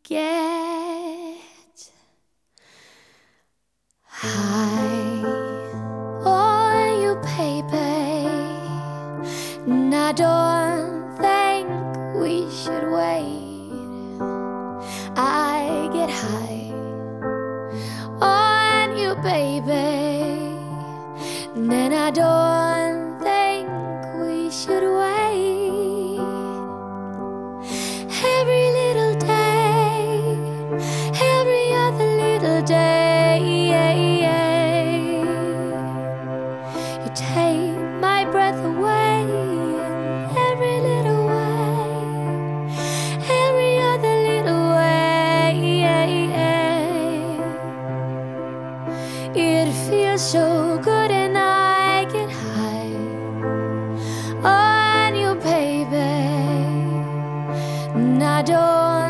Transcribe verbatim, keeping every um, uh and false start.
get high on you, baby. And I don't think we should wait. I get high on you, baby. And then I don't think we should wait. Every little day, every other little day, you take my breath away in every little way, every other little way. It feels so good and I get high on you, baby. And I don't